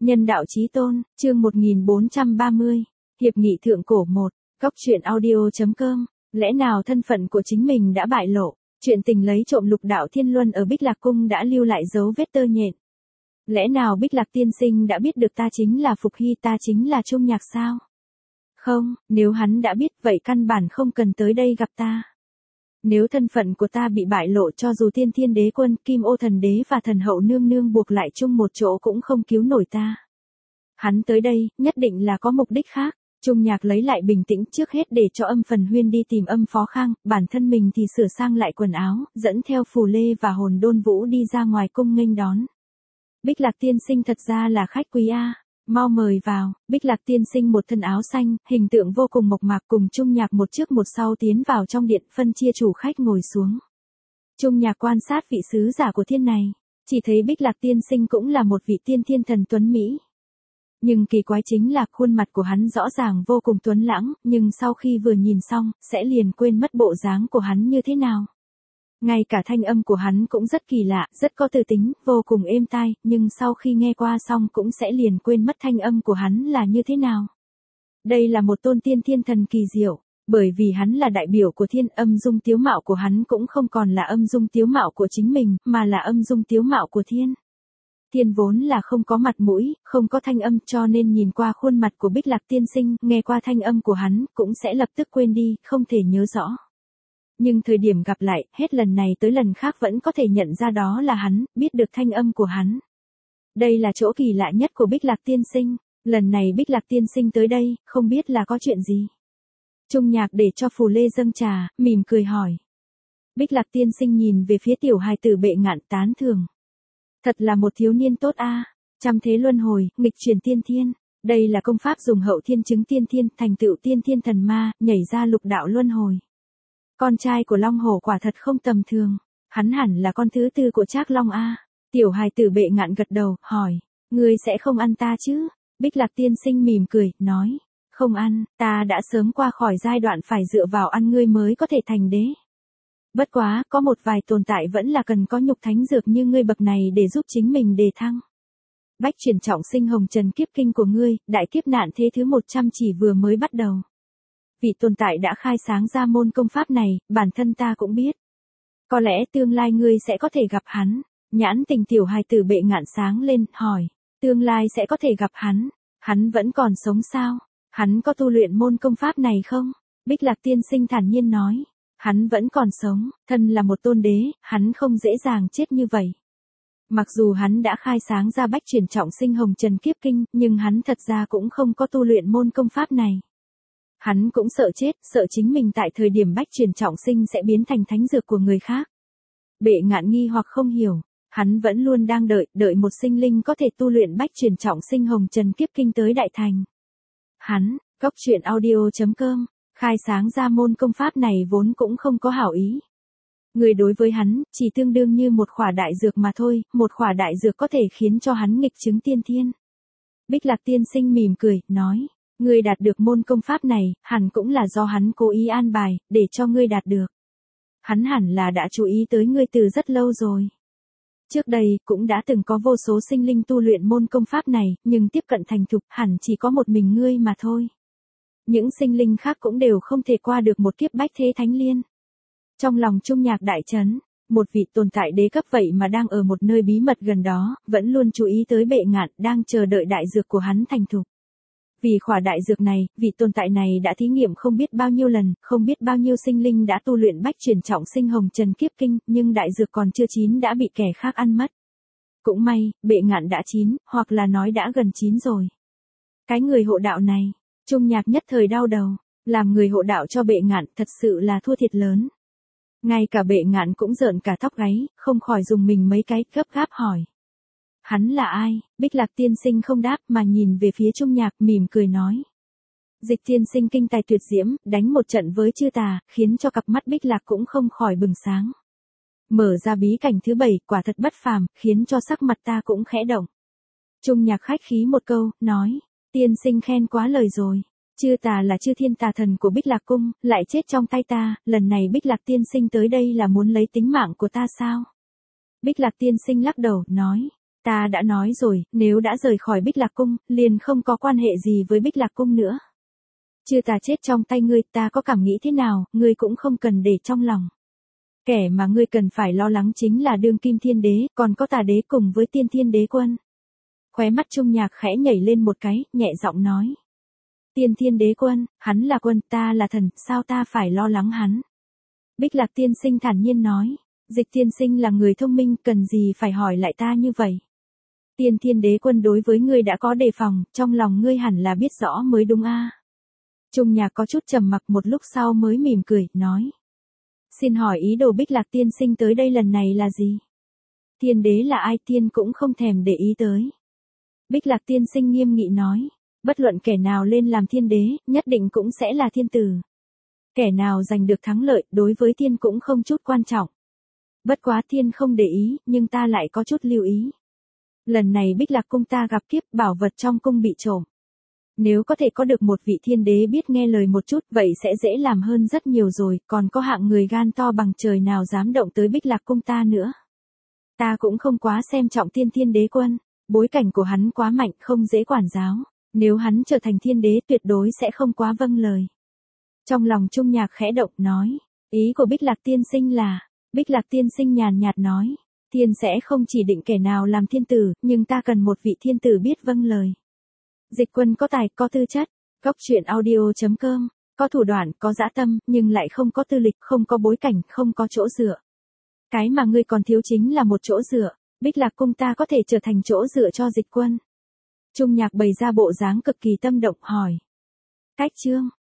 Nhân đạo chí tôn, chương 1430, Hiệp nghị thượng cổ 1, Cóc truyện audio.com, lẽ nào thân phận của chính mình đã bại lộ, chuyện tình lấy trộm lục đạo thiên luân ở Bích Lạc Cung đã lưu lại dấu vết tơ nhện. Lẽ nào Bích Lạc tiên sinh đã biết được ta chính là Phục Hy, ta chính là Trung Nhạc sao? Không, nếu hắn đã biết vậy căn bản không cần tới đây gặp ta. Nếu thân phận của ta bị bại lộ, cho dù Tiên Thiên Đế Quân, Kim Ô Thần Đế và Thần Hậu Nương Nương buộc lại chung một chỗ cũng không cứu nổi ta. Hắn tới đây, nhất định là có mục đích khác. Trung Nhạc lấy lại bình tĩnh, trước hết để cho Âm Phần Huyên đi tìm Âm Phó Khang, bản thân mình thì sửa sang lại quần áo, dẫn theo Phù Lê và Hồn Đôn Vũ đi ra ngoài cung nghênh đón. Bích Lạc tiên sinh thật ra là khách quý a. Mau mời vào. Bích Lạc tiên sinh một thân áo xanh, hình tượng vô cùng mộc mạc, cùng Trung Nhạc một trước một sau tiến vào trong điện, phân chia chủ khách ngồi xuống. Trung Nhạc quan sát vị sứ giả của thiên này, chỉ thấy Bích Lạc tiên sinh cũng là một vị tiên thiên thần tuấn Mỹ. Nhưng kỳ quái chính là khuôn mặt của hắn rõ ràng vô cùng tuấn lãng, nhưng sau khi vừa nhìn xong, sẽ liền quên mất bộ dáng của hắn như thế nào. Ngay cả thanh âm của hắn cũng rất kỳ lạ, rất có tư tính, vô cùng êm tai, nhưng sau khi nghe qua xong cũng sẽ liền quên mất thanh âm của hắn là như thế nào. Đây là một tôn tiên thiên thần kỳ diệu, bởi vì hắn là đại biểu của thiên, âm dung tiếu mạo của hắn cũng không còn là âm dung tiếu mạo của chính mình, mà là âm dung tiếu mạo của thiên. Thiên vốn là không có mặt mũi, không có thanh âm, cho nên nhìn qua khuôn mặt của Bích Lạc tiên sinh, nghe qua thanh âm của hắn, cũng sẽ lập tức quên đi, không thể nhớ rõ. Nhưng thời điểm gặp lại, hết lần này tới lần khác vẫn có thể nhận ra đó là hắn, biết được thanh âm của hắn. Đây là chỗ kỳ lạ nhất của Bích Lạc tiên sinh, lần này Bích Lạc tiên sinh tới đây, không biết là có chuyện gì. Trung Nhạc để cho Phù Lê dâng trà, mỉm cười hỏi. Bích Lạc tiên sinh nhìn về phía tiểu hài tử Bệ Ngạn, tán thưởng. Thật là một thiếu niên tốt a, trăm thế luân hồi, nghịch chuyển tiên thiên. Đây là công pháp dùng hậu thiên chứng tiên thiên, thành tựu tiên thiên thần ma, nhảy ra lục đạo luân hồi. Con trai của Long Hổ quả thật không tầm thường, hắn hẳn là con thứ tư của Trác Long a. Tiểu hài tử Bệ Ngạn gật đầu, hỏi, ngươi sẽ không ăn ta chứ? Bích Lạc tiên sinh mỉm cười, nói, không ăn, ta đã sớm qua khỏi giai đoạn phải dựa vào ăn ngươi mới có thể thành đế. Bất quá, có một vài tồn tại vẫn là cần có nhục thánh dược như ngươi bậc này để giúp chính mình đề thăng. Bách chuyển trọng sinh hồng trần kiếp kinh của ngươi, đại kiếp nạn thế thứ 100 chỉ vừa mới bắt đầu. Vị tồn tại đã khai sáng ra môn công pháp này, bản thân ta cũng biết. Có lẽ tương lai ngươi sẽ có thể gặp hắn. Nhãn tình tiểu hài tử Bệ Ngạn sáng lên, hỏi, tương lai sẽ có thể gặp hắn vẫn còn sống sao? Hắn có tu luyện môn công pháp này không? Bích Lạc tiên sinh thản nhiên nói, hắn vẫn còn sống, thân là một tôn đế, hắn không dễ dàng chết như vậy. Mặc dù hắn đã khai sáng ra bách chuyển trọng sinh hồng trần kiếp kinh, nhưng hắn thật ra cũng không có tu luyện môn công pháp này. Hắn cũng sợ chết, sợ chính mình tại thời điểm bách chuyển trọng sinh sẽ biến thành thánh dược của người khác. Bệ Ngạn nghi hoặc không hiểu, hắn vẫn luôn đang đợi một sinh linh có thể tu luyện bách chuyển trọng sinh hồng trần kiếp kinh tới đại thành. Hắn, Cóc truyện audio.com, khai sáng ra môn công pháp này vốn cũng không có hảo ý. Người đối với hắn, chỉ tương đương như một khỏa đại dược mà thôi, một khỏa đại dược có thể khiến cho hắn nghịch chứng tiên thiên. Bích Lạc tiên sinh mỉm cười, nói, ngươi đạt được môn công pháp này, hẳn cũng là do hắn cố ý an bài, để cho ngươi đạt được. Hắn hẳn là đã chú ý tới ngươi từ rất lâu rồi. Trước đây, cũng đã từng có vô số sinh linh tu luyện môn công pháp này, nhưng tiếp cận thành thục, hẳn chỉ có một mình ngươi mà thôi. Những sinh linh khác cũng đều không thể qua được một kiếp bách thế thánh liên. Trong lòng Trung Nhạc đại chấn, một vị tồn tại đế cấp vậy mà đang ở một nơi bí mật gần đó, vẫn luôn chú ý tới Bệ Ngạn, đang chờ đợi đại dược của hắn thành thục. Vì khỏa đại dược này, vị tồn tại này đã thí nghiệm không biết bao nhiêu lần, không biết bao nhiêu sinh linh đã tu luyện bách chuyển trọng sinh hồng trần kiếp kinh, nhưng đại dược còn chưa chín đã bị kẻ khác ăn mất. Cũng may, Bệ Ngạn đã chín, hoặc là nói đã gần chín rồi. Cái người hộ đạo này, Trung Nhạc nhất thời đau đầu, làm người hộ đạo cho Bệ Ngạn thật sự là thua thiệt lớn. Ngay cả Bệ Ngạn cũng rợn cả tóc gáy, không khỏi dùng mình mấy cái, gấp gáp hỏi. Hắn là ai? Bích Lạc tiên sinh không đáp mà nhìn về phía Trung Nhạc, mỉm cười nói. Dịch tiên sinh kinh tài tuyệt diễm, đánh một trận với chư tà, khiến cho cặp mắt Bích Lạc cũng không khỏi bừng sáng. Mở ra bí cảnh thứ 7, quả thật bất phàm, khiến cho sắc mặt ta cũng khẽ động. Trung Nhạc khách khí một câu, nói, tiên sinh khen quá lời rồi. Chư tà là chư thiên tà thần của Bích Lạc Cung, lại chết trong tay ta, lần này Bích Lạc tiên sinh tới đây là muốn lấy tính mạng của ta sao? Bích Lạc tiên sinh lắc đầu, nói, Ta đã nói rồi, nếu đã rời khỏi Bích Lạc Cung, liền không có quan hệ gì với Bích Lạc Cung nữa. Chưa ta chết trong tay ngươi, ta có cảm nghĩ thế nào, ngươi cũng không cần để trong lòng. Kẻ mà ngươi cần phải lo lắng chính là đương kim thiên đế, còn có tà đế cùng với tiên thiên đế quân. Khóe mắt Trung Nhạc khẽ nhảy lên một cái, nhẹ giọng nói. Tiên thiên đế quân, hắn là quân, ta là thần, sao ta phải lo lắng hắn? Bích Lạc tiên sinh thản nhiên nói. Dịch tiên sinh là người thông minh, cần gì phải hỏi lại ta như vậy? Tiên thiên đế quân đối với ngươi đã có đề phòng, trong lòng ngươi hẳn là biết rõ mới đúng a. Trung Nhạc có chút trầm mặc một lúc sau mới mỉm cười, nói. Xin hỏi ý đồ Bích Lạc tiên sinh tới đây lần này là gì? Thiên đế là ai, tiên cũng không thèm để ý tới. Bích Lạc tiên sinh nghiêm nghị nói. Bất luận kẻ nào lên làm thiên đế, nhất định cũng sẽ là thiên tử. Kẻ nào giành được thắng lợi, đối với tiên cũng không chút quan trọng. Bất quá tiên không để ý, nhưng ta lại có chút lưu ý. Lần này Bích Lạc cung ta gặp kiếp, bảo vật trong cung bị trộm. Nếu có thể có được một vị thiên đế biết nghe lời một chút, vậy sẽ dễ làm hơn rất nhiều rồi, còn có hạng người gan to bằng trời nào dám động tới Bích Lạc cung ta nữa. Ta cũng không quá xem trọng tiên thiên đế quân, bối cảnh của hắn quá mạnh, không dễ quản giáo. Nếu hắn trở thành thiên đế tuyệt đối sẽ không quá vâng lời. Trong lòng Trung Nhạc khẽ động, nói. Ý của Bích Lạc tiên sinh là. Bích Lạc tiên sinh nhàn nhạt nói. Tiên sẽ không chỉ định kẻ nào làm thiên tử, nhưng ta cần một vị thiên tử biết vâng lời. Dịch Quân có tài, có tư chất. Góc truyện audio.com. Có thủ đoạn, có dã tâm, nhưng lại không có tư lịch, không có bối cảnh, không có chỗ dựa. Cái mà ngươi còn thiếu chính là một chỗ dựa. Bích Lạc cung ta có thể trở thành chỗ dựa cho Dịch Quân. Trung Nhạc bày ra bộ dáng cực kỳ tâm động, hỏi. Cách chương.